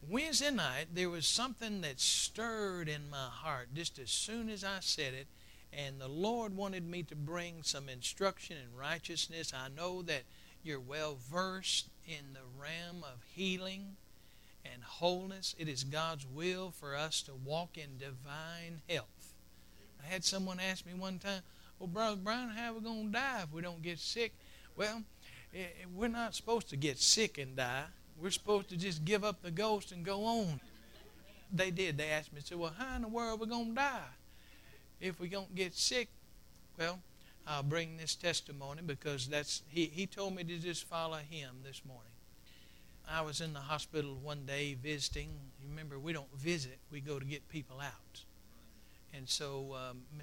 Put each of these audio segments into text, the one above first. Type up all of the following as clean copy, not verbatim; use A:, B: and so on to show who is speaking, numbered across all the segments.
A: Wednesday night, there was something that stirred in my heart just as soon as I said it, and the Lord wanted me to bring some instruction in righteousness. I know that you're well versed in the realm of healing and wholeness. It is God's will for us to walk in divine health. I had someone ask me one time, well, Brother Brian, how are we going to die if we don't get sick? Well, we're not supposed to get sick and die. We're supposed to just give up the ghost and go on. They did. They asked me, said, well, how in the world are we going to die if we don't get sick? Well, I'll bring this testimony because he told me to just follow him this morning. I was in the hospital one day visiting. You remember, we don't visit. We go to get people out. And so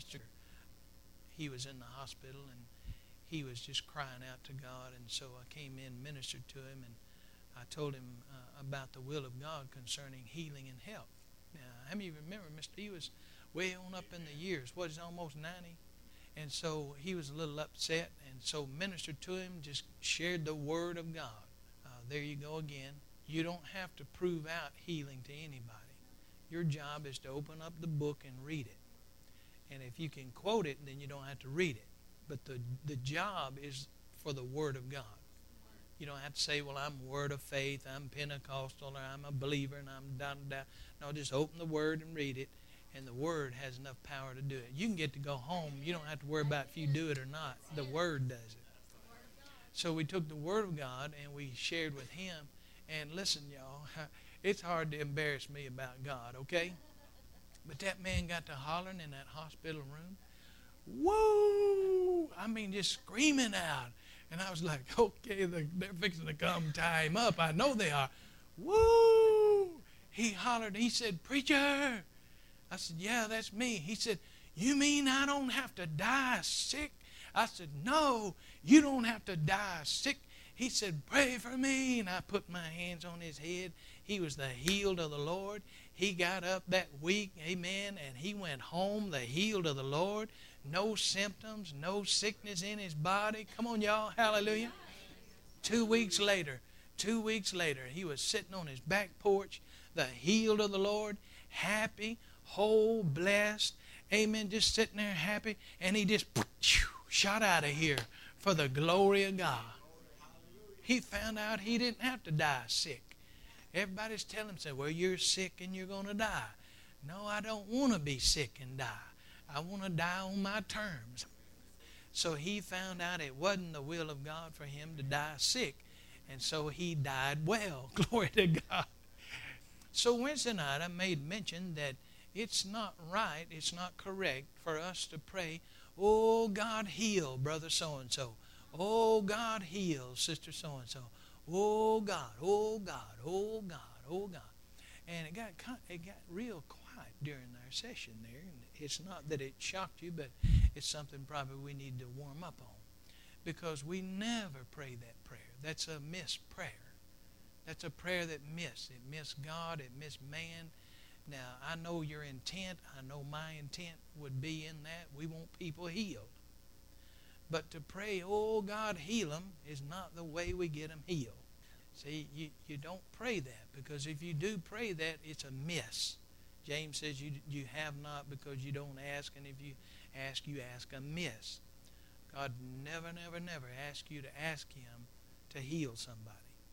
A: he was in the hospital, and he was just crying out to God. And so I came in, ministered to him, and I told him about the will of God concerning healing and health. Now, how many of you remember, he was way on up in the years. What, is almost 90? And so he was a little upset, and so ministered to him, just shared the Word of God. There you go again. You don't have to prove out healing to anybody. Your job is to open up the book and read it. And if you can quote it, then you don't have to read it. But the job is for the Word of God. You don't have to say, well, I'm Word of Faith, I'm Pentecostal, or I'm a believer, and I'm da-da-da. No, just open the Word and read it, and the Word has enough power to do it. You can get to go home. You don't have to worry about if you do it or not. The Word does it. So we took the Word of God, and we shared with him. And listen, y'all, it's hard to embarrass me about God, okay? But that man got to hollering in that hospital room. Whoa! I mean, just screaming out. And I was like, okay, they're fixing to come tie him up. I know they are. Woo! He hollered. He said, preacher. I said, yeah, that's me. He said, you mean I don't have to die sick? I said, no, you don't have to die sick. He said, pray for me. And I put my hands on his head. He was the healed of the Lord. He got up that week, amen, and he went home the healed of the Lord. No symptoms, no sickness in his body. Come on, y'all. Hallelujah. 2 weeks later, he was sitting on his back porch, the healed of the Lord, happy, whole, blessed. Amen. Just sitting there happy. And he just shot out of here for the glory of God. He found out he didn't have to die sick. Everybody's telling him, say, well, you're sick and you're going to die. No, I don't want to be sick and die. I want to die on my terms. So he found out it wasn't the will of God for him to die sick. And so he died well. Glory to God. So Wednesday night I made mention that it's not right, it's not correct for us to pray, oh, God, heal Brother so-and-so. Oh, God, heal Sister so-and-so. Oh, God, oh, God, oh, God, oh, God. And it got real quiet during our session there. And it's not that it shocked you, but it's something probably we need to warm up on. Because we never pray that prayer. That's a missed prayer. That's a prayer that missed. It missed God. It missed man. Now, I know your intent. I know my intent would be in that. We want people healed. But to pray, oh, God, heal them, is not the way we get them healed. See, you don't pray that, because if you do pray that, it's a miss. James says you have not because you don't ask, and if you ask amiss. God never, never, never asks you to ask him to heal somebody.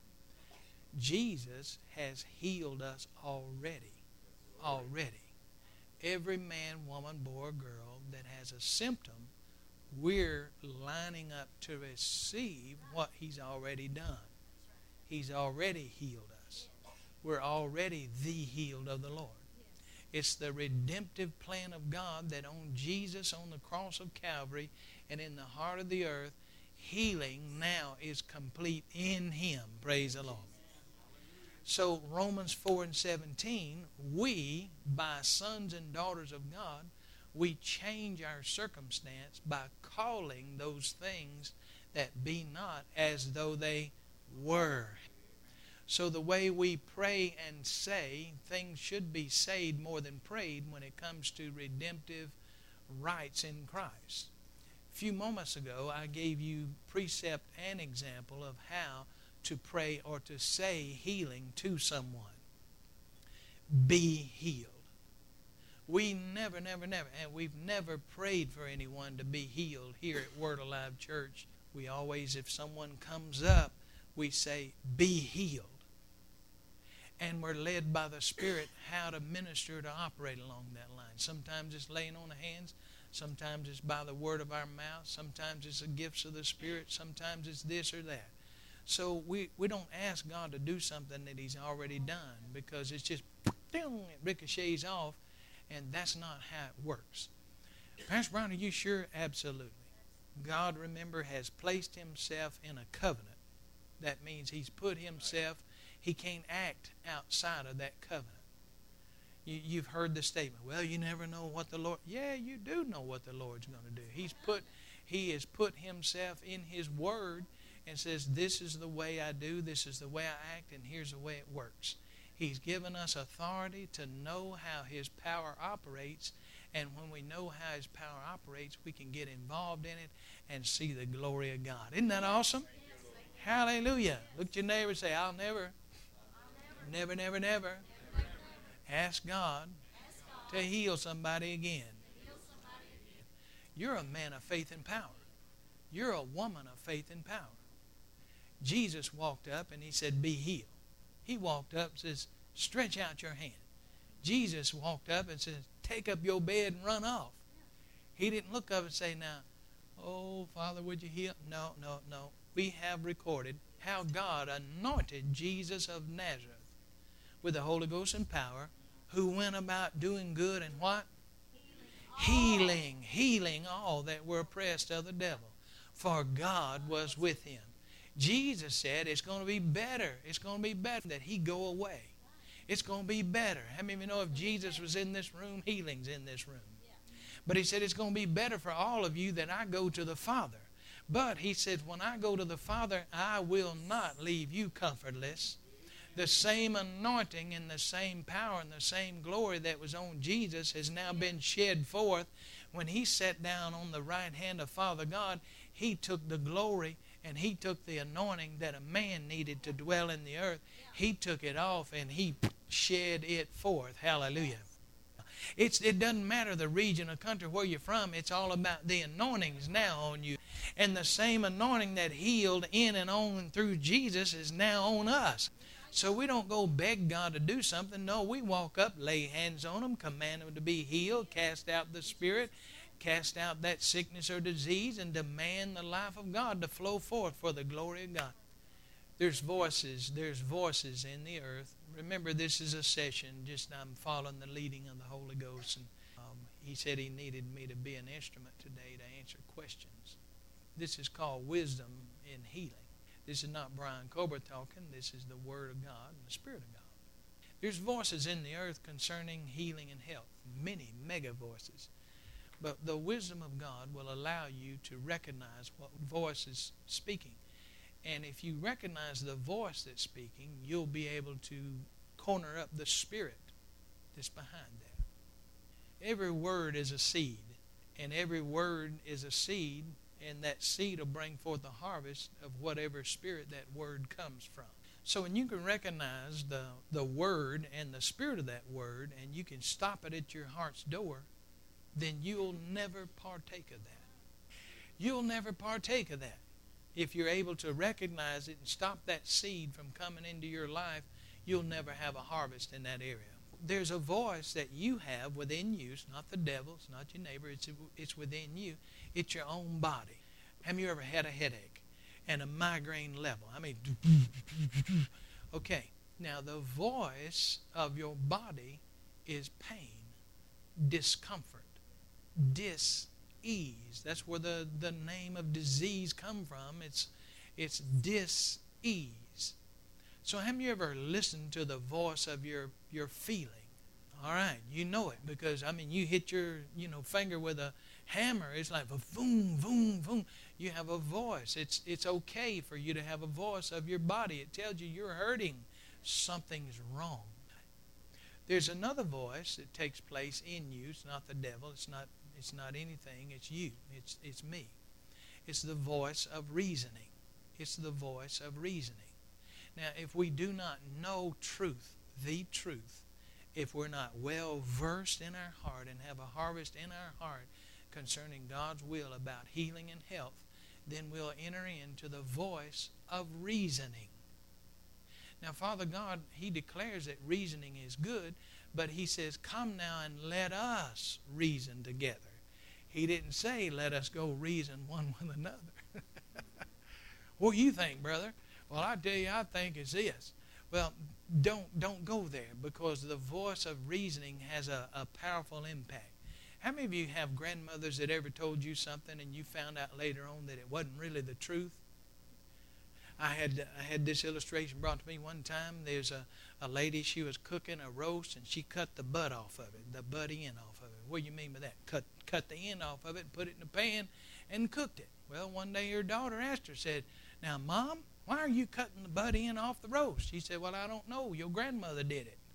A: Jesus has healed us already. Already. Every man, woman, boy, or girl that has a symptom, we're lining up to receive what he's already done. He's already healed us. We're already the healed of the Lord. It's the redemptive plan of God that on Jesus on the cross of Calvary and in the heart of the earth, healing now is complete in him. Praise the Lord. So Romans 4:17, we, by sons and daughters of God, we change our circumstance by calling those things that be not as though they were. So the way we pray and say, things should be said more than prayed when it comes to redemptive rights in Christ. A few moments ago, I gave you precept and example of how to pray or to say healing to someone. be healed. We never, never, never, and we've never prayed for anyone to be healed here at Word Alive Church. We always, if someone comes up, we say, be healed. And we're led by the Spirit how to minister, to operate along that line. Sometimes it's laying on the hands. Sometimes it's by the word of our mouth. Sometimes it's the gifts of the Spirit. Sometimes it's this or that. So we don't ask God to do something that He's already done, because it's just, it ricochets off, and that's not how it works. Pastor Brown, are you sure? Absolutely. God, remember, has placed Himself in a covenant. That means He's put Himself, He can't act outside of that covenant. You've heard the statement, well, you never know what the Lord... Yeah, you do know what the Lord's going to do. He has put Himself in His Word and says, this is the way I do, this is the way I act, and here's the way it works. He's given us authority to know how His power operates, and when we know how His power operates, we can get involved in it and see the glory of God. Isn't that awesome? Hallelujah. Look at your neighbor and say, I'll never ask God to heal somebody again. You're a man of faith and power. You're a woman of faith and power. Jesus walked up and He said, be healed. He walked up and says, stretch out your hand. Jesus walked up and says, take up your bed and run off. He didn't look up and say, now, oh, Father, would you heal? No. We have recorded how God anointed Jesus of Nazareth with the Holy Ghost and power, who went about doing good and what? Healing all that were oppressed of the devil. For God was with Him. Jesus said it's going to be better. It's going to be better that He go away. It's going to be better. How many of you know if Jesus was in this room, healing's in this room? But He said it's going to be better for all of you that I go to the Father. But He said, when I go to the Father, I will not leave you comfortless. The same anointing and the same power and the same glory that was on Jesus has now been shed forth. When He sat down on the right hand of Father God, He took the glory and He took the anointing that a man needed to dwell in the earth. He took it off and He shed it forth. Hallelujah. It doesn't matter the region or country where you're from. It's all about the anointings now on you. And the same anointing that healed in and on and through Jesus is now on us. So we don't go beg God to do something. No, we walk up, lay hands on them, command them to be healed, cast out the spirit, cast out that sickness or disease, and demand the life of God to flow forth for the glory of God. There's voices in the earth. Remember, this is a session, just I'm following the leading of the Holy Ghost. And He said He needed me to be an instrument today to answer questions. This is called wisdom in healing. This is not Brian Cobra talking. This is the Word of God and the Spirit of God. There's voices in the earth concerning healing and health. Many mega voices. But the wisdom of God will allow you to recognize what voice is speaking. And if you recognize the voice that's speaking, you'll be able to corner up the spirit that's behind that. Every word is a seed. And every word is a seed. And that seed will bring forth a harvest of whatever spirit that word comes from. So when you can recognize the word and the spirit of that word, and you can stop it at your heart's door, then you'll never partake of that. You'll never partake of that. If you're able to recognize it and stop that seed from coming into your life, you'll never have a harvest in that area. There's a voice that you have within you. It's not the devil. It's not your neighbor. It's within you. It's your own body. Have you ever had a headache and a migraine level? Okay. Now, the voice of your body is pain, discomfort, dis-ease. That's where the name of disease come from. It's dis-ease. So have you ever listened to the voice of your feeling? All right, you know it because, you hit your finger with a hammer. It's like a boom, boom, boom. You have a voice. It's okay for you to have a voice of your body. It tells you you're hurting. Something's wrong. There's another voice that takes place in you. It's not the devil. It's not anything. It's you. It's me. It's the voice of reasoning. It's the voice of reasoning. Now, if we do not know truth, the truth, if we're not well versed in our heart and have a harvest in our heart concerning God's will about healing and health, then we'll enter into the voice of reasoning. Now, Father God, He declares that reasoning is good, but He says, come now and let us reason together. He didn't say, let us go reason one with another. What do you think, brother? Well, I tell you, I think it's this. Well, don't go there, because the voice of reasoning has a powerful impact. How many of you have grandmothers that ever told you something and you found out later on that it wasn't really the truth? I had this illustration brought to me one time. There's a lady, she was cooking a roast, and she cut the butt off of it, the butt end off of it. What do you mean by that? Cut the end off of it, put it in the pan, and cooked it. Well, one day her daughter asked her, said, now, Mom, why are you cutting the butt end off the roast? She said, well, I don't know. Your grandmother did it.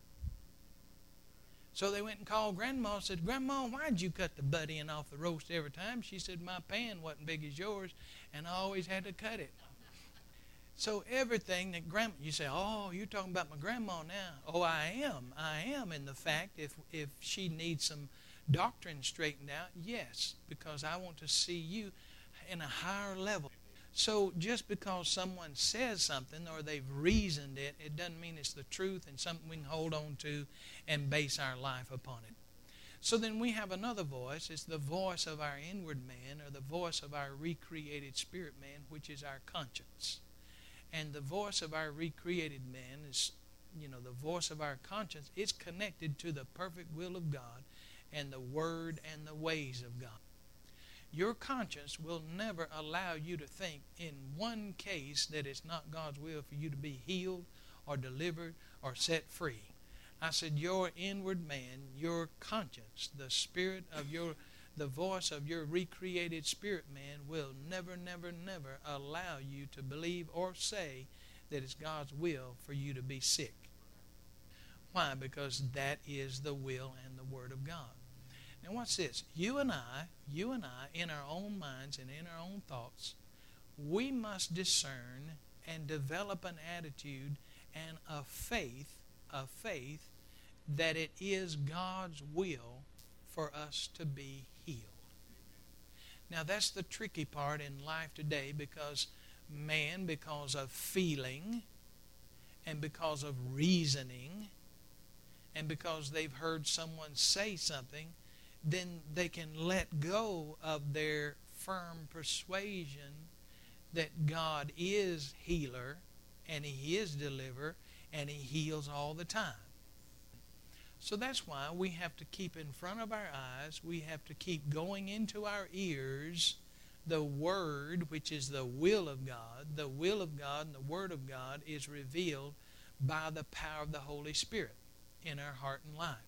A: So they went and called Grandma and said, Grandma, why did you cut the butt end off the roast every time? She said, my pan wasn't big as yours, and I always had to cut it. So everything that Grandma, you say, oh, you're talking about my grandma now. Oh, I am in the fact if she needs some doctrine straightened out, yes, because I want to see you in a higher level. So just because someone says something or they've reasoned it, it doesn't mean it's the truth and something we can hold on to and base our life upon it. So then we have another voice. It's the voice of our inward man, or the voice of our recreated spirit man, which is our conscience. And the voice of our recreated man is, the voice of our conscience. It's connected to the perfect will of God and the Word and the ways of God. Your conscience will never allow you to think in one case that it's not God's will for you to be healed or delivered or set free. I said your inward man, your conscience, the spirit of the voice of your recreated spirit man will never, never, never allow you to believe or say that it's God's will for you to be sick. Why? Because that is the will and the Word of God. Now watch this. You and I, in our own minds and in our own thoughts, we must discern and develop an attitude and a faith that it is God's will for us to be healed. Now that's the tricky part in life today, because man, because of feeling and because of reasoning and because they've heard someone say something, then they can let go of their firm persuasion that God is healer and He is deliverer and He heals all the time. So that's why we have to keep in front of our eyes, we have to keep going into our ears the Word, which is the will of God. The will of God and the Word of God is revealed by the power of the Holy Spirit in our heart and life.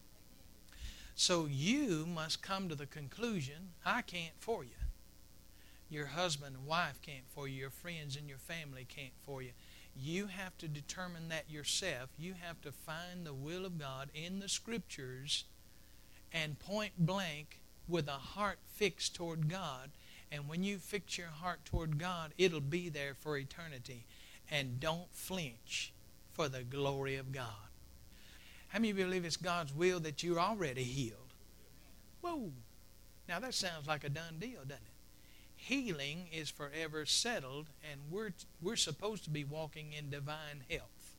A: So you must come to the conclusion, I can't for you. Your husband and wife can't for you. Your friends and your family can't for you. You have to determine that yourself. You have to find the will of God in the Scriptures and point blank with a heart fixed toward God. And when you fix your heart toward God, it'll be there for eternity. And don't flinch for the glory of God. How many of you believe it's God's will that you're already healed? Whoa! Now that sounds like a done deal, doesn't it? Healing is forever settled, and we're supposed to be walking in divine health.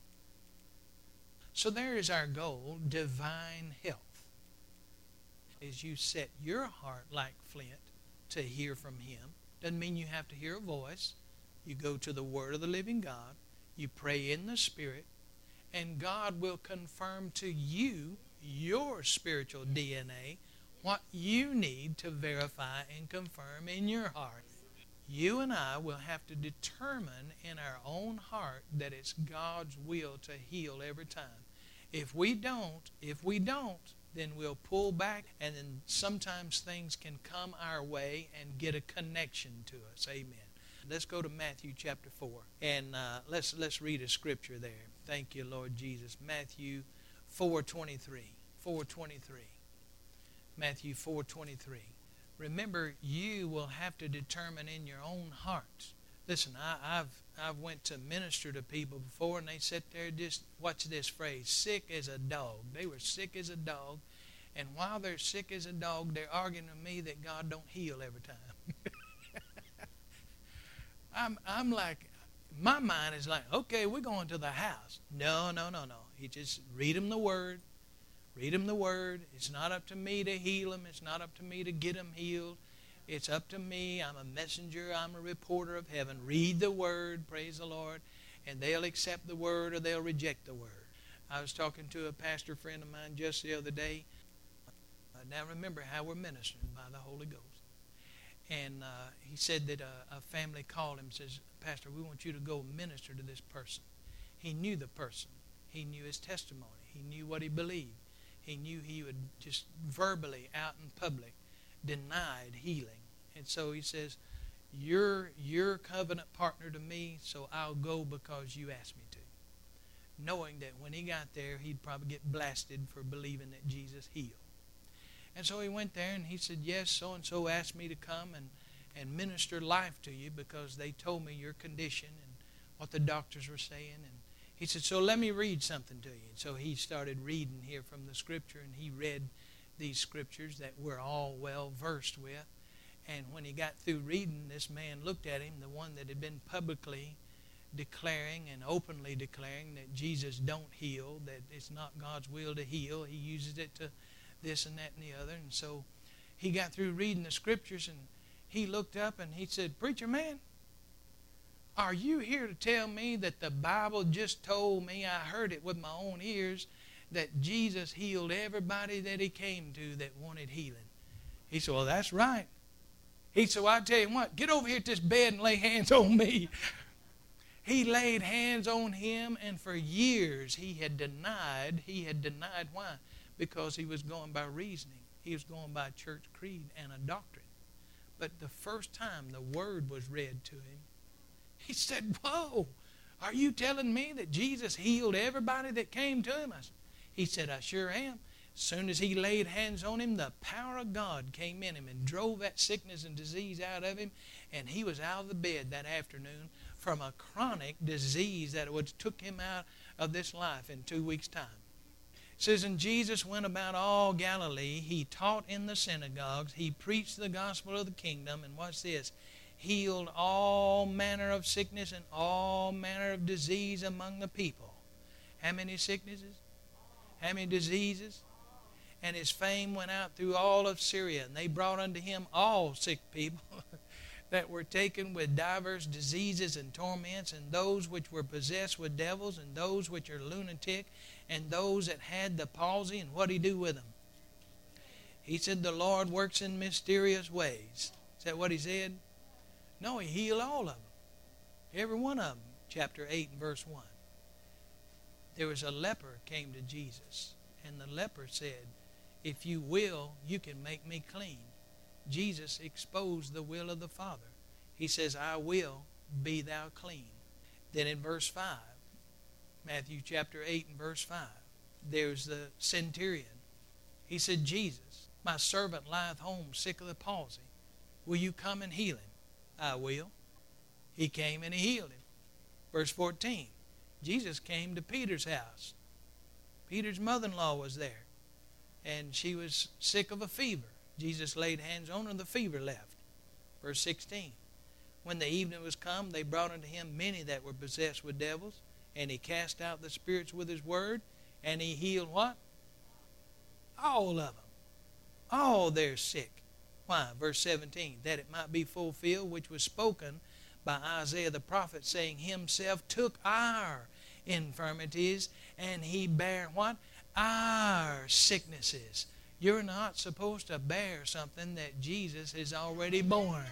A: So there is our goal, divine health. As you set your heart like flint to hear from Him, doesn't mean you have to hear a voice. You go to the Word of the living God, you pray in the Spirit, and God will confirm to you, your spiritual DNA, what you need to verify and confirm in your heart. You and I will have to determine in our own heart that it's God's will to heal every time. If we don't, then we'll pull back, and then sometimes things can come our way and get a connection to us. Amen. Let's go to Matthew chapter 4, and let's read a scripture there. Thank you, Lord Jesus. Matthew 4:23. 4:23. Matthew 4:23. Remember, you will have to determine in your own heart. Listen, I've went to minister to people before, and they sit there, just watch this phrase, sick as a dog. They were sick as a dog, and while they're sick as a dog, they're arguing with me that God don't heal every time. I'm like, my mind is like, okay, we're going to the house. No. He just read them the Word. Read them the Word. It's not up to me to heal them. It's not up to me to get them healed. It's up to me. I'm a messenger. I'm a reporter of heaven. Read the Word, praise the Lord, and they'll accept the Word or they'll reject the Word. I was talking to a pastor friend of mine just the other day. Now remember how we're ministering by the Holy Ghost. And he said that a family called him and says, Pastor, we want you to go minister to this person. He knew the person. He knew his testimony. He knew what he believed. He knew he would just verbally out in public denied healing. And so he says, you're covenant partner to me, so I'll go because you asked me to. Knowing that when he got there, he'd probably get blasted for believing that Jesus healed. And so he went there and he said, yes, so-and-so asked me to come and minister life to you because they told me your condition and what the doctors were saying. And he said, so let me read something to you. And so he started reading here from the Scripture, and he read these Scriptures that we're all well versed with. And when he got through reading, this man looked at him, the one that had been publicly declaring and openly declaring that Jesus don't heal, that it's not God's will to heal. He uses it to this and that and the other. And so he got through reading the Scriptures, and he looked up and he said, Preacher man, are you here to tell me that the Bible just told me, I heard it with my own ears, that Jesus healed everybody that he came to that wanted healing? He said, well, that's right. He said, well, I tell you what, get over here to this bed and lay hands on me. He laid hands on him, and for years he had denied. Why? Because he was going by reasoning. He was going by church creed and a doctrine. But the first time the Word was read to him, he said, whoa, are you telling me that Jesus healed everybody that came to him? He said, I sure am. As soon as he laid hands on him, the power of God came in him and drove that sickness and disease out of him, and he was out of the bed that afternoon from a chronic disease that would took him out of this life in 2 weeks' time. It says, and Jesus went about all Galilee. He taught in the synagogues. He preached the gospel of the kingdom. And watch this. Healed all manner of sickness and all manner of disease among the people. How many sicknesses? How many diseases? And his fame went out through all of Syria. And they brought unto him all sick people that were taken with divers diseases and torments, and those which were possessed with devils, and those which are lunatic, and those that had the palsy. And what did he do with them? He said, the Lord works in mysterious ways. Is that what he said? No, he healed all of them. Every one of them. Chapter 8 and verse 1. There was a leper came to Jesus, and the leper said, if you will, you can make me clean. Jesus exposed the will of the Father. He says, I will, be thou clean. Then in verse 5, Matthew chapter 8 and verse 5, there's the centurion. He said, Jesus, my servant lieth home sick of the palsy. Will you come and heal him? I will. He came and he healed him. Verse 14, Jesus came to Peter's house. Peter's mother-in-law was there, and she was sick of a fever. Jesus laid hands on her, and the fever left. Verse 16, when the evening was come, they brought unto him many that were possessed with devils, and he cast out the spirits with his word, and he healed what? All of them. All they're sick. Why? Verse 17, that it might be fulfilled, which was spoken by Isaiah the prophet, saying, himself took our infirmities, and he bare what? Our sicknesses. You're not supposed to bear something that Jesus has already borne.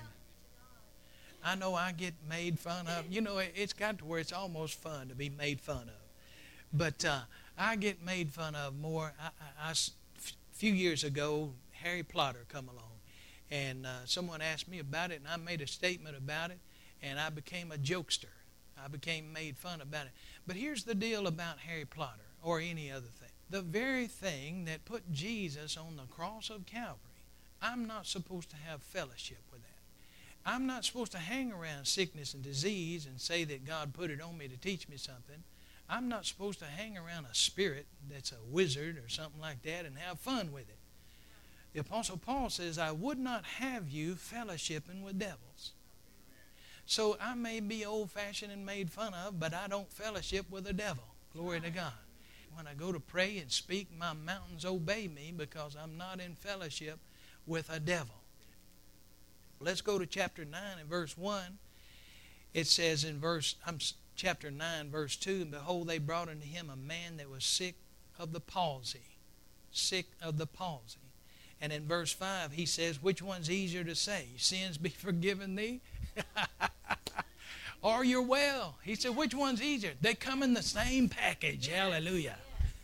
A: I know I get made fun of. You know, it's got to where it's almost fun to be made fun of. But I get made fun of more. A few years ago, Harry Potter come along. And someone asked me about it, and I made a statement about it, and I became a jokester. I became made fun about it. But here's the deal about Harry Potter or any other thing. The very thing that put Jesus on the cross of Calvary, I'm not supposed to have fellowship with that. I'm not supposed to hang around sickness and disease and say that God put it on me to teach me something. I'm not supposed to hang around a spirit that's a wizard or something like that and have fun with it. The Apostle Paul says, I would not have you fellowshipping with devils. So I may be old-fashioned and made fun of, but I don't fellowship with the devil. Glory to God. When I go to pray and speak, my mountains obey me because I'm not in fellowship with a devil. Let's go to chapter 9 and verse 1. It says in chapter 9, verse 2, and behold, they brought unto him a man that was sick of the palsy. Sick of the palsy. And in verse 5, he says, which one's easier to say? Sins be forgiven thee? Or you're well? He said, which one's easier? They come in the same package. Hallelujah.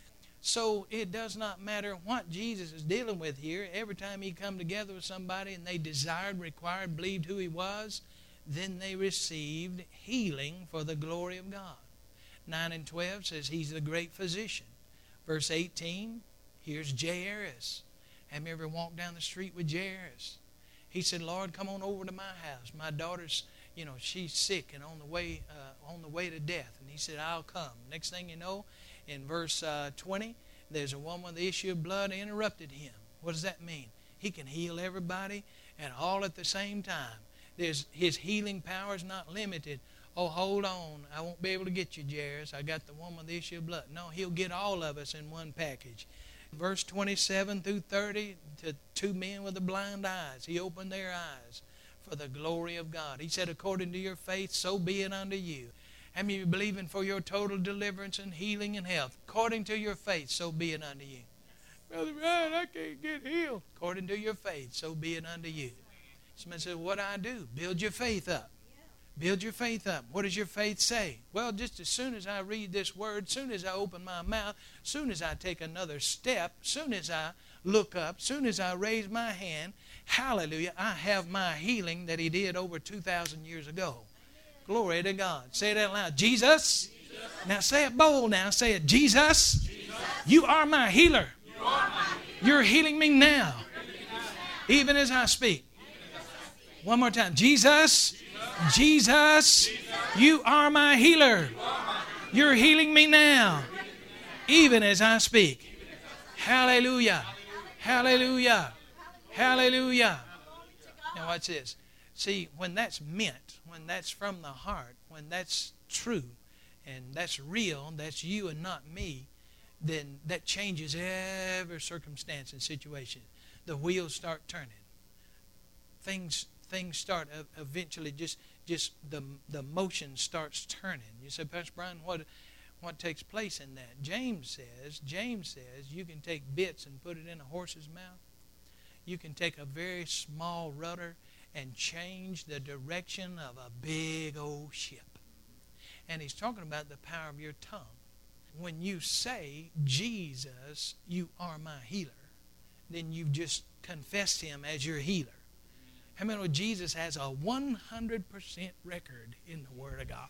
A: So it does not matter what Jesus is dealing with here. Every time he come together with somebody and they desired, required, believed who he was, then they received healing for the glory of God. 9 and 12 says he's the great physician. Verse 18, here's Jairus. Have you ever walked down the street with Jairus? He said, Lord, come on over to my house. My daughter's, she's sick and on the way to death. And he said, I'll come. Next thing you know, in verse 20, there's a woman with the issue of blood interrupted him. What does that mean? He can heal everybody and all at the same time. His healing power is not limited. Oh, hold on. I won't be able to get you, Jairus. I got the woman with the issue of blood. No, he'll get all of us in one package. Verse 27 through 30, to 2 men with the blind eyes. He opened their eyes for the glory of God. He said, according to your faith, so be it unto you. How many of you believing for your total deliverance and healing and health? According to your faith, so be it unto you. Brother Ryan, I can't get healed. According to your faith, so be it unto you. Somebody said, what do I do? Build your faith up. Build your faith up. What does your faith say? Well, just as soon as I read this word, as soon as I open my mouth, as soon as I take another step, as soon as I look up, as soon as I raise my hand, hallelujah, I have my healing that he did over 2,000 years ago. Glory to God. Say it out loud. Jesus. Jesus. Now say it bold now. Say it. Jesus. Jesus. You are my healer. You are my healer. You're healing me now. Even as I speak. One more time. Jesus. Jesus, you are my healer. You're healing me now, even as I speak. Hallelujah. Hallelujah. Hallelujah. Now watch this. See, when that's meant, when that's from the heart, when that's true, and that's real, that's you and not me, then that changes every circumstance and situation. The wheels start turning. Things start eventually just the motion starts turning. You say, Pastor Brian, what takes place in that? James says you can take bits and put it in a horse's mouth. You can take a very small rudder and change the direction of a big old ship. And he's talking about the power of your tongue. When you say, Jesus, you are my healer, then you've just confessed him as your healer. How many know Jesus has a 100% record in the Word of God?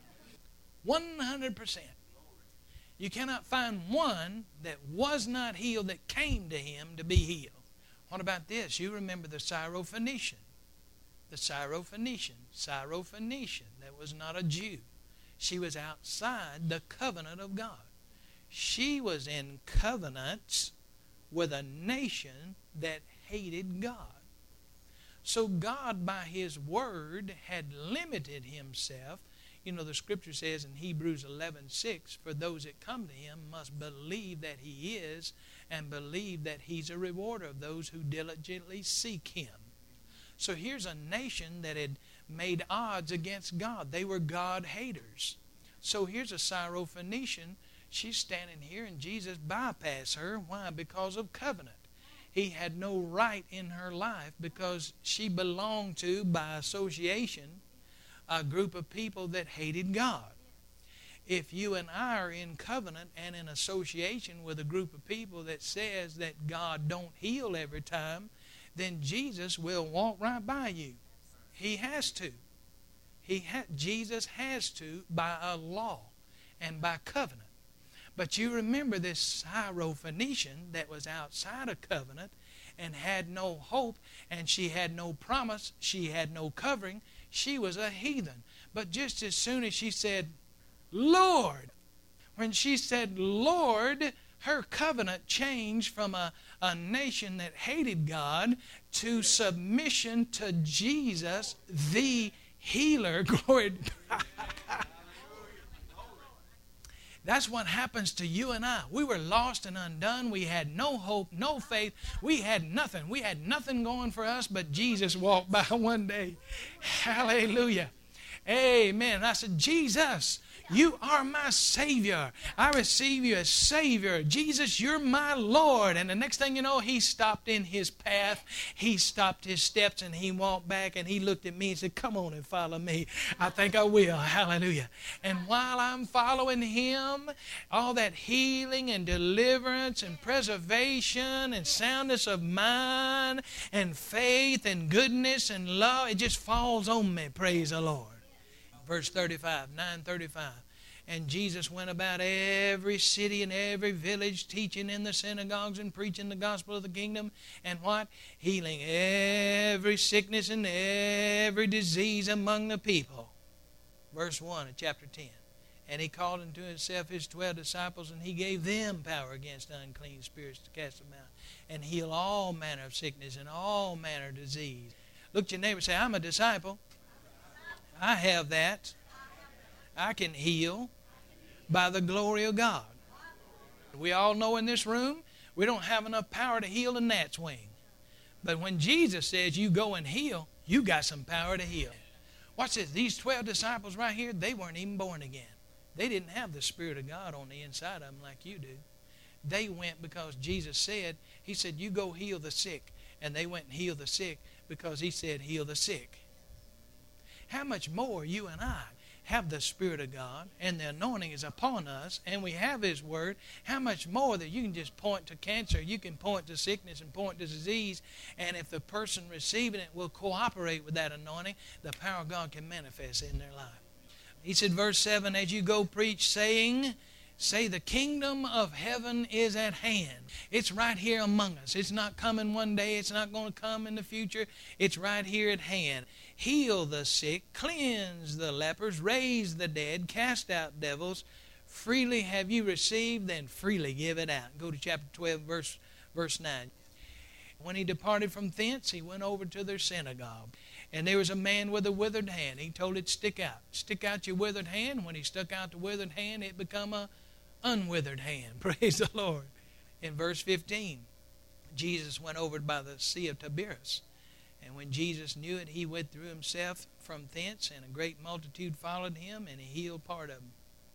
A: 100%. You cannot find one that was not healed that came to him to be healed. What about this? You remember the Syrophoenician. The Syrophoenician, that was not a Jew. She was outside the covenant of God. She was in covenants with a nation that hated God. So God, by his word, had limited himself. You know, the scripture says in Hebrews 11:6, for those that come to him must believe that he is, and believe that he's a rewarder of those who diligently seek him. So here's a nation that had made odds against God. They were God haters. So here's a Syrophoenician. She's standing here and Jesus bypassed her. Why? Because of covenant. He had no right in her life because she belonged to, by association, a group of people that hated God. If you and I are in covenant and in association with a group of people that says that God don't heal every time, then Jesus will walk right by you. He has to. Jesus has to by a law and by covenant. But you remember this Syrophoenician that was outside of covenant and had no hope, and she had no promise, she had no covering. She was a heathen. But just as soon as she said, Lord, when she said, Lord, her covenant changed from a nation that hated God to submission to Jesus, the healer. Glory to God. That's what happens to you and I. We were lost and undone. We had no hope, no faith. We had nothing. We had nothing going for us, but Jesus walked by one day. Hallelujah. Amen. I said, Jesus, you are my Savior. I receive you as Savior. Jesus, you're my Lord. And the next thing you know, he stopped in his path. He stopped his steps and he walked back and he looked at me and said, come on and follow me. I think I will. Hallelujah. And while I'm following him, all that healing and deliverance and preservation and soundness of mind and faith and goodness and love, it just falls on me. Praise the Lord. Verse 35, 9:35. And Jesus went about every city and every village, teaching in the synagogues and preaching the gospel of the kingdom. And what? Healing every sickness and every disease among the people. Verse 1 of chapter 10. And he called unto himself his 12 disciples, and he gave them power against unclean spirits to cast them out, and heal all manner of sickness and all manner of disease. Look at your neighbor and say, I'm a disciple. I have that. I can heal by the glory of God. We all know in this room, we don't have enough power to heal a gnat's wing. But when Jesus says you go and heal, you got some power to heal. Watch this. These 12 disciples right here, they weren't even born again. They didn't have the Spirit of God on the inside of them like you do. They went because Jesus said, he said, you go heal the sick. And they went and healed the sick because he said, heal the sick. How much more you and I have the Spirit of God and the anointing is upon us and we have his word, how much more that you can just point to cancer, you can point to sickness and point to disease, and if the person receiving it will cooperate with that anointing, the power of God can manifest in their life. He said, verse 7, as you go preach, saying, say the kingdom of heaven is at hand. It's right here among us. It's not coming one day. It's not going to come in the future. It's right here at hand. Heal the sick, cleanse the lepers, raise the dead, cast out devils. Freely have you received, then freely give it out. Go to chapter 12, verse 9. When he departed from thence, he went over to their synagogue. And there was a man with a withered hand. He told it, stick out. Stick out your withered hand. When he stuck out the withered hand, it become a unwithered hand. Praise the Lord. In verse 15, Jesus went over by the Sea of Tiberias. And when Jesus knew it, he withdrew himself from thence, and a great multitude followed him, and he healed part of them.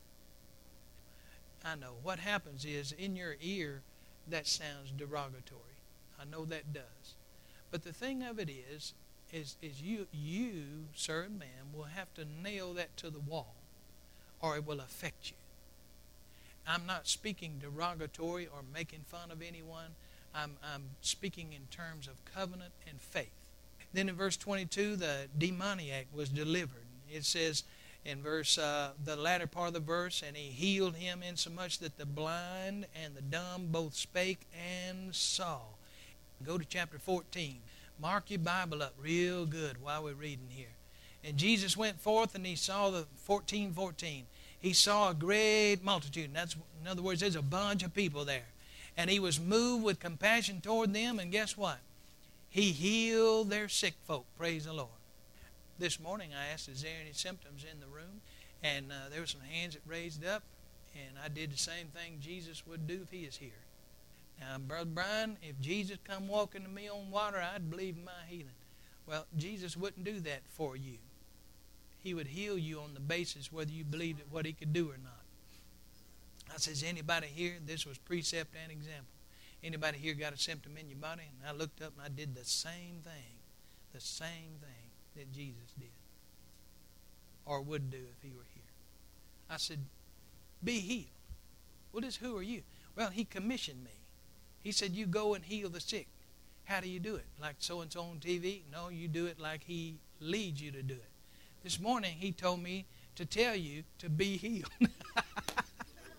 A: I know. What happens is, in your ear, that sounds derogatory. I know that does. But the thing of it is you, sir and ma'am, will have to nail that to the wall, or it will affect you. I'm not speaking derogatory or making fun of anyone. I'm speaking in terms of covenant and faith. Then in verse 22, the demoniac was delivered. It says in the latter part of the verse, and he healed him insomuch that the blind and the dumb both spake and saw. Go to chapter 14. Mark your Bible up real good while we're reading here. And Jesus went forth and he saw the 14:14. He saw a great multitude. And that's, in other words, there's a bunch of people there. And he was moved with compassion toward them. And guess what? He healed their sick folk. Praise the Lord. This morning I asked, is there any symptoms in the room? And there were some hands that raised up. And I did the same thing Jesus would do if he is here. Now, Brother Brian, if Jesus come walking to me on water, I'd believe in my healing. Well, Jesus wouldn't do that for you. He would heal you on the basis whether you believed at what he could do or not. I says, anybody here, this was precept and example. Anybody here got a symptom in your body? And I looked up and I did the same thing that Jesus did, or would do if he were here. I said, be healed. Well, just who are you? Well, he commissioned me. He said, you go and heal the sick. How do you do it? Like so-and-so on TV? No, you do it like he leads you to do it. This morning, he told me to tell you to be healed.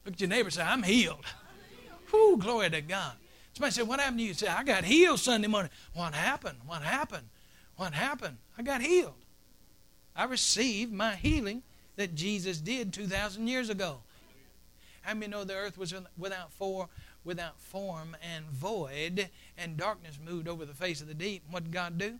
A: Look at your neighbor and say, I'm healed. Whew, glory to God. Somebody said, what happened to you? You say, I got healed Sunday morning. What happened? What happened? What happened? I got healed. I received my healing that Jesus did 2,000 years ago. How many know the earth was without form and void, and darkness moved over the face of the deep? What did God do?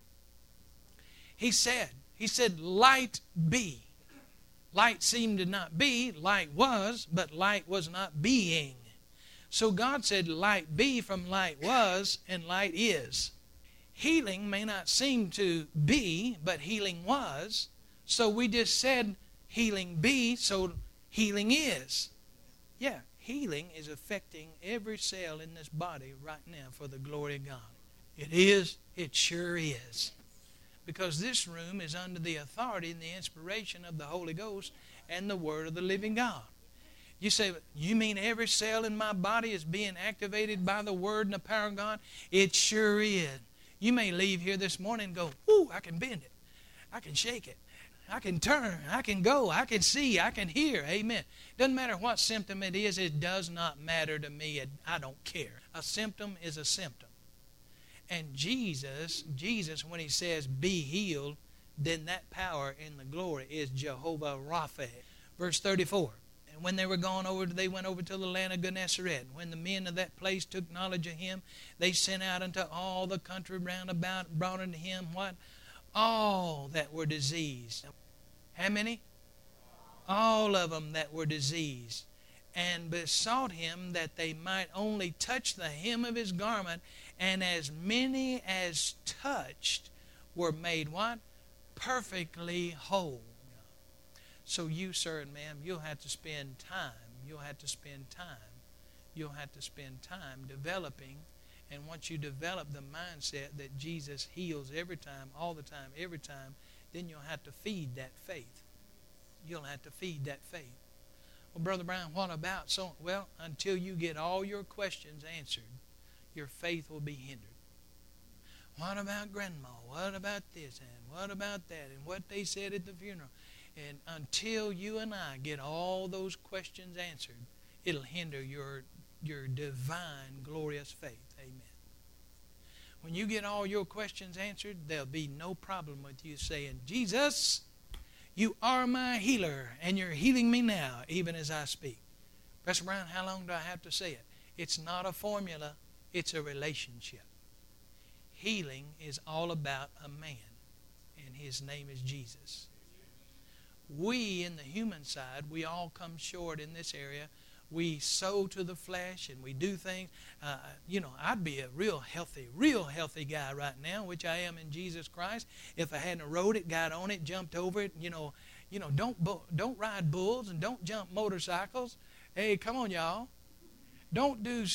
A: He said, light be. Light seemed to not be, light was, but light was not being. So God said, light be from light was, and light is. Healing may not seem to be, but healing was. So we just said healing be, so healing is. Yeah, healing is affecting every cell in this body right now for the glory of God. It is, it sure is. Because this room is under the authority and the inspiration of the Holy Ghost and the Word of the living God. You say, you mean every cell in my body is being activated by the Word and the power of God? It sure is. You may leave here this morning and go, ooh, I can bend it. I can shake it. I can turn. I can go. I can see. I can hear. Amen. Doesn't matter what symptom it is. It does not matter to me. I don't care. A symptom is a symptom. And Jesus, when he says, be healed, then that power in the glory is Jehovah Rapha. Verse 34. And when they were gone over, they went over to the land of Gennesaret. When the men of that place took knowledge of him, they sent out unto all the country round about, brought unto him what? All that were diseased. How many? All of them that were diseased. And besought him that they might only touch the hem of his garment, and as many as touched were made what? Perfectly whole. So you, sir and ma'am, you'll have to spend time. You'll have to spend time developing. And once you develop the mindset that Jesus heals every time, all the time, every time, then you'll have to feed that faith. You'll have to feed that faith. Well, Brother Brown, what about so? Well, until you get all your questions answered, your faith will be hindered. What about Grandma? What about this? And what about that? And what they said at the funeral? And until you and I get all those questions answered, it'll hinder your divine, glorious faith. Amen. When you get all your questions answered, there'll be no problem with you saying, Jesus, you are my healer, and you're healing me now, even as I speak. Pastor Brown, how long do I have to say it? It's not a formula. It's a relationship. Healing is all about a man, and his name is Jesus. We, in the human side, we all come short in this area. We sow to the flesh and we do things. I'd be a real healthy guy right now, which I am in Jesus Christ, if I hadn't rode it, got on it, jumped over it. Don't ride bulls and don't jump motorcycles. Hey, come on, y'all. Don't do,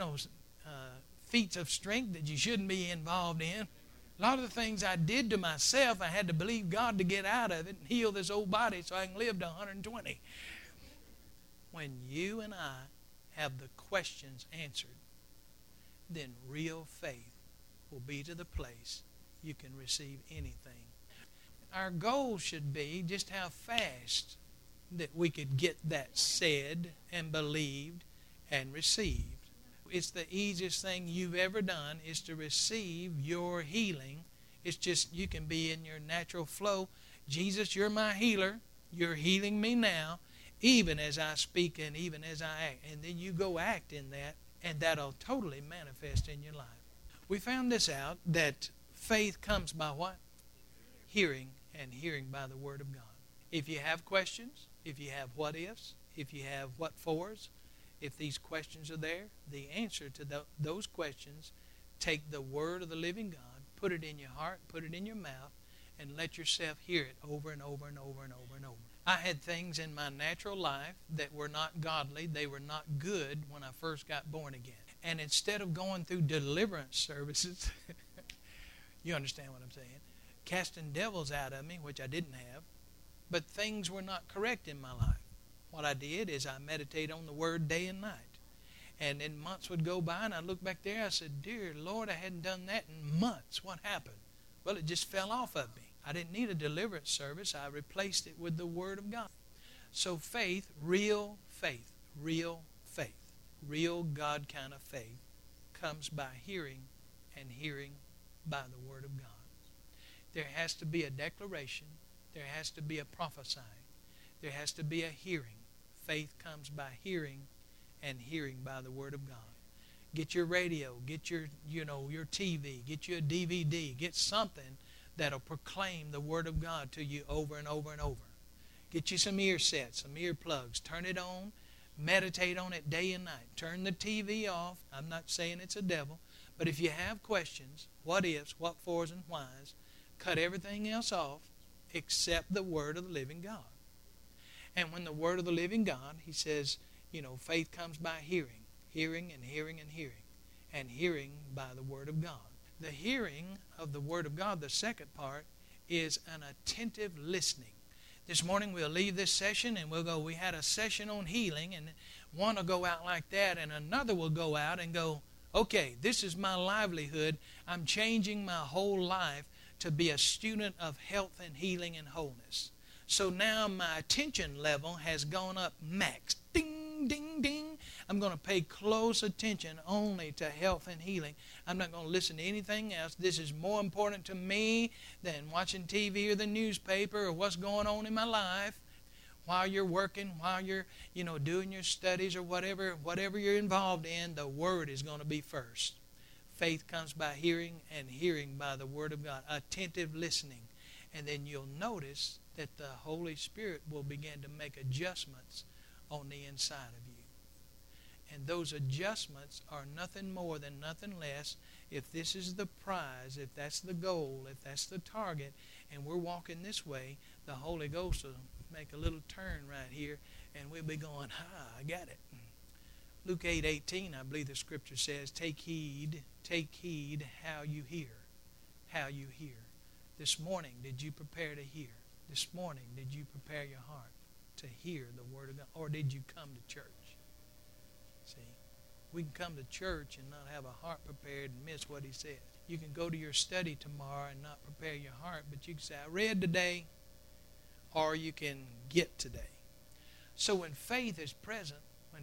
A: feats of strength that you shouldn't be involved in. A lot of the things I did to myself, I had to believe God to get out of it and heal this old body so I can live to 120. When you and I have the questions answered, then real faith will be to the place you can receive anything. Our goal should be just how fast that we could get that said and believed and received. It's the easiest thing you've ever done is to receive your healing. It's just you can be in your natural flow. Jesus, you're my healer. You're healing me now, even as I speak and even as I act. And then you go act in that, and that'll totally manifest in your life. We found this out, that faith comes by what? Hearing, and hearing by the Word of God. If you have questions, if you have what ifs, if you have what fors, if these questions are there, the answer to those questions, take the Word of the living God, put it in your heart, put it in your mouth, and let yourself hear it over and over and over and over and over. I had things in my natural life that were not godly. They were not good when I first got born again. And instead of going through deliverance services, you understand what I'm saying, casting devils out of me, which I didn't have, but things were not correct in my life. What I did is I meditated on the Word day and night. And then months would go by, and I'd look back there. I said, dear Lord, I hadn't done that in months. What happened? Well, it just fell off of me. I didn't need a deliverance service. I replaced it with the Word of God. So faith, real faith, Real faith, real God kind of faith, comes by hearing, and hearing by the Word of God. There has to be a declaration. There has to be a prophesying. There has to be a hearing. Faith comes by hearing, and hearing by the Word of God. Get your radio, get your TV, get you a DVD, get something that'll proclaim the Word of God to you over and over and over. Get you some ear sets, some ear plugs. Turn it on. Meditate on it day and night. Turn the TV off. I'm not saying it's a devil, but if you have questions, what ifs, what fors, and whys, cut everything else off except the Word of the living God. And when the Word of the living God, he says, faith comes by hearing, hearing and hearing and hearing, and hearing by the Word of God. The hearing of the Word of God, the second part, is an attentive listening. This morning we'll leave this session and we'll go, we had a session on healing, and one will go out like that, and another will go out and go, okay, this is my livelihood. I'm changing my whole life to be a student of health and healing and wholeness. So now my attention level has gone up max. Ding, ding, ding. I'm going to pay close attention only to health and healing. I'm not going to listen to anything else. This is more important to me than watching TV or the newspaper or what's going on in my life. While you're working, while you're, doing your studies or whatever you're involved in, the Word is going to be first. Faith comes by hearing, and hearing by the Word of God. Attentive listening. And then you'll notice that the Holy Spirit will begin to make adjustments on the inside of you. And those adjustments are nothing more than nothing less. If this is the prize, if that's the goal, if that's the target, and we're walking this way, the Holy Ghost will make a little turn right here, and we'll be going, I got it. Luke 8:18, I believe the Scripture says, take heed how you hear. How you hear. This morning, did you prepare to hear? This morning, did you prepare your heart to hear the Word of God? Or did you come to church? See, we can come to church and not have a heart prepared and miss what he said. You can go to your study tomorrow and not prepare your heart, but you can say, I read today, or you can get today. So when faith is present, when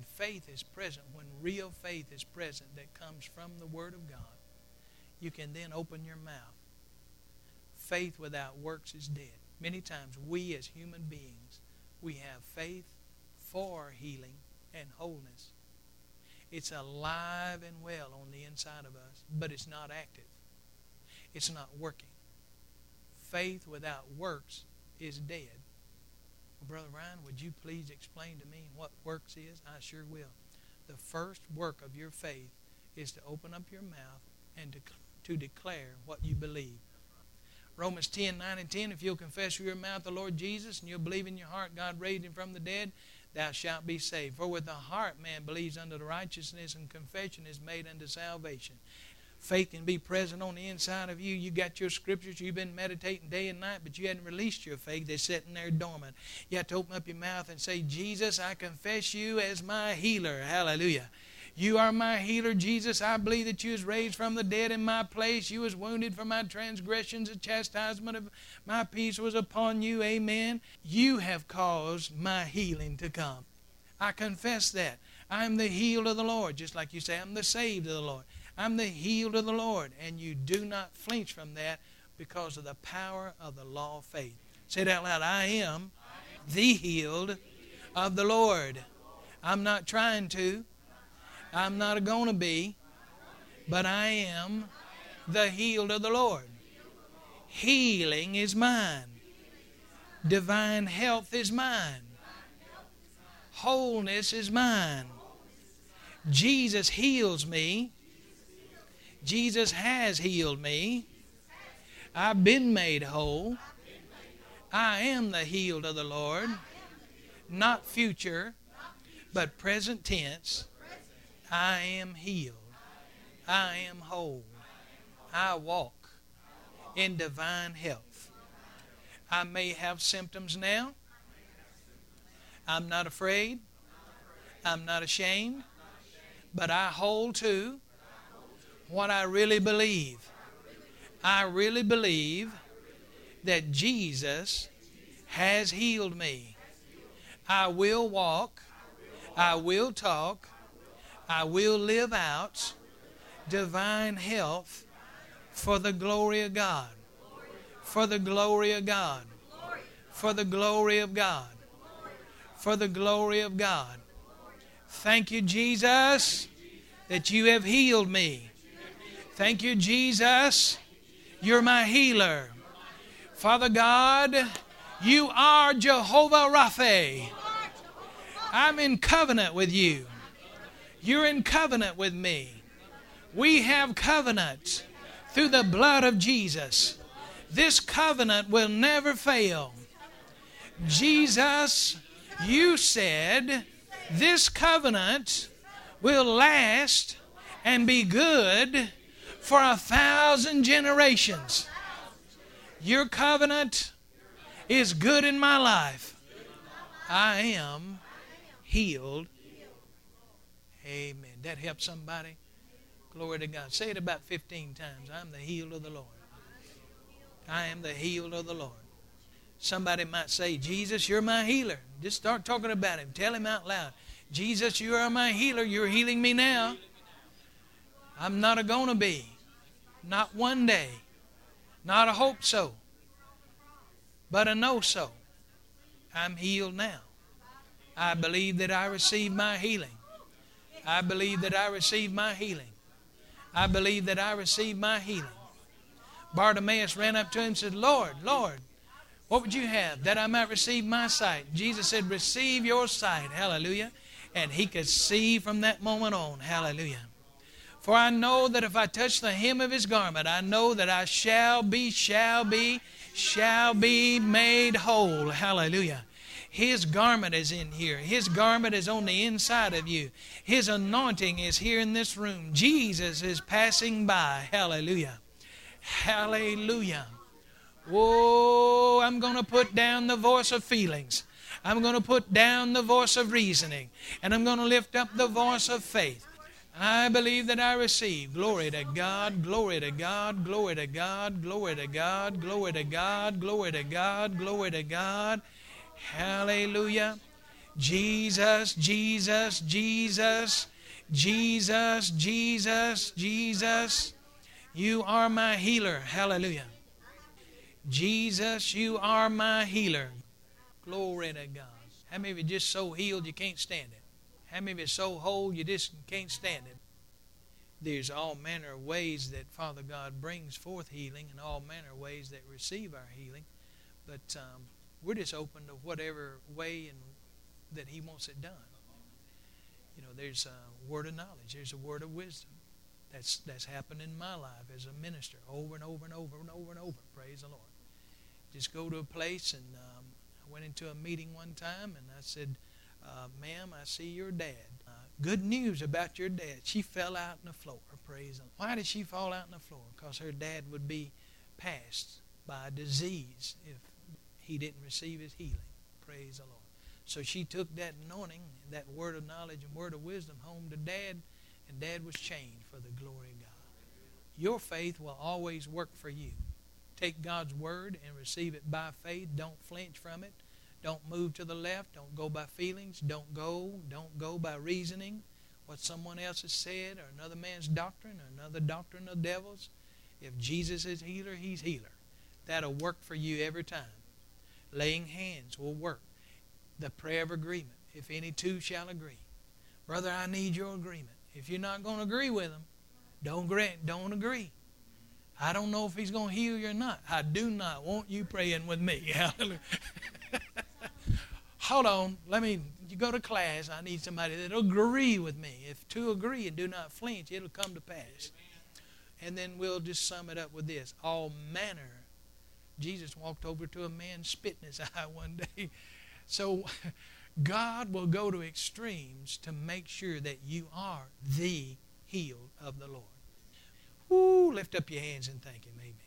A: real faith is present that comes from the Word of God, you can then open your mouth. Faith without works is dead. Many times we as human beings, we have faith for healing and wholeness. It's alive and well on the inside of us, but it's not active. It's not working. Faith without works is dead. Well, Brother Ryan, would you please explain to me what works is? I sure will. The first work of your faith is to open up your mouth and to declare what you believe. Romans 10:9-10, if you'll confess with your mouth the Lord Jesus and you'll believe in your heart God raised him from the dead, thou shalt be saved. For with the heart man believes unto the righteousness, and confession is made unto salvation. Faith can be present on the inside of you. You got your scriptures. You've been meditating day and night, but you hadn't released your faith. They're sitting there dormant. You have to open up your mouth and say, Jesus, I confess you as my healer. Hallelujah. You are my healer, Jesus. I believe that you was raised from the dead in my place. You was wounded for my transgressions. The chastisement of my peace was upon you. Amen. You have caused my healing to come. I confess that. I am the healed of the Lord. Just like you say, I'm the saved of the Lord. I'm the healed of the Lord. And you do not flinch from that because of the power of the law of faith. Say it out loud. I am the healed of the Lord. I'm not trying to. I'm not going to be. But I am the healed of the Lord. Healing is mine. Divine health is mine. Wholeness is mine. Jesus heals me. Jesus has healed me. I've been made whole. I am the healed of the Lord. Not future, but present tense. I am healed. I am whole. I walk in divine health. I may have symptoms now. I'm not afraid. I'm not ashamed. But I hold to what I really believe. I really believe that Jesus has healed me. I will walk. I will talk. I will live out divine health for the glory of God. For the glory of God. For the glory of God. For the glory of God. Thank you, Jesus, that you have healed me. Thank you, Jesus. You're my healer. Father God, you are Jehovah Rapha. I'm in covenant with you. You're in covenant with me. We have covenant through the blood of Jesus. This covenant will never fail. Jesus, you said this covenant will last and be good for 1,000 generations. Your covenant is good in my life. I am healed. Amen. That help somebody? Glory to God. Say it about 15 times. I'm the healed of the Lord. I am the healed of the Lord. Somebody might say, Jesus, you're my healer. Just start talking about him. Tell him out loud. Jesus, you are my healer. You're healing me now. I'm not a gonna be. Not one day. Not a hope so. But a know so. I'm healed now. I believe that I received my healing. I believe that I received my healing. I believe that I received my healing. Bartimaeus ran up to him and said, Lord, Lord, what would you have that I might receive my sight? Jesus said, receive your sight. Hallelujah. And he could see from that moment on. Hallelujah. For I know that if I touch the hem of his garment, I know that I shall be made whole. Hallelujah. His garment is in here. His garment is on the inside of you. His anointing is here in this room. Jesus is passing by. Hallelujah. Hallelujah. Oh, I'm going to put down the voice of feelings. I'm going to put down the voice of reasoning. And I'm going to lift up the voice of faith. I believe that I receive. Glory to God, glory to God, glory to God, glory to God, glory to God, glory to God, glory to God. Hallelujah. Jesus, Jesus, Jesus, Jesus, Jesus, Jesus. You are my healer. Hallelujah. Jesus, you are my healer. Glory to God. How many of you just so healed you can't stand it? How many of you so whole you just can't stand it? There's all manner of ways that Father God brings forth healing and all manner of ways that receive our healing. But we're just open to whatever way and that he wants it done. You know, there's a word of knowledge. There's a word of wisdom. That's happened in my life as a minister over and over and over and over and over. Praise the Lord. Just go to a place, and I went into a meeting one time, and I said, ma'am, I see your dad. Good news about your dad. She fell out on the floor. Praise the Lord. Why did she fall out on the floor? Because her dad would be passed by a disease if he didn't receive his healing. Praise the Lord. So she took that anointing, that word of knowledge and word of wisdom home to Dad, and Dad was changed for the glory of God. Your faith will always work for you. Take God's word and receive it by faith. Don't flinch from it. Don't move to the left. Don't go by feelings. Don't go by reasoning what someone else has said or another man's doctrine or another doctrine of devils. If Jesus is healer, he's healer. That'll work for you every time. Laying hands will work. The prayer of agreement. If any two shall agree. Brother, I need your agreement. If you're not going to agree with him, don't agree. I don't know if he's going to heal you or not. I do not want you praying with me. Hallelujah. Hold on. You go to class. I need somebody that'll agree with me. If two agree and do not flinch, it'll come to pass. And then we'll just sum it up with this. All manner. Jesus walked over to a man, spit in his eye one day. So God will go to extremes to make sure that you are the healed of the Lord. Ooh, lift up your hands and thank him. Amen.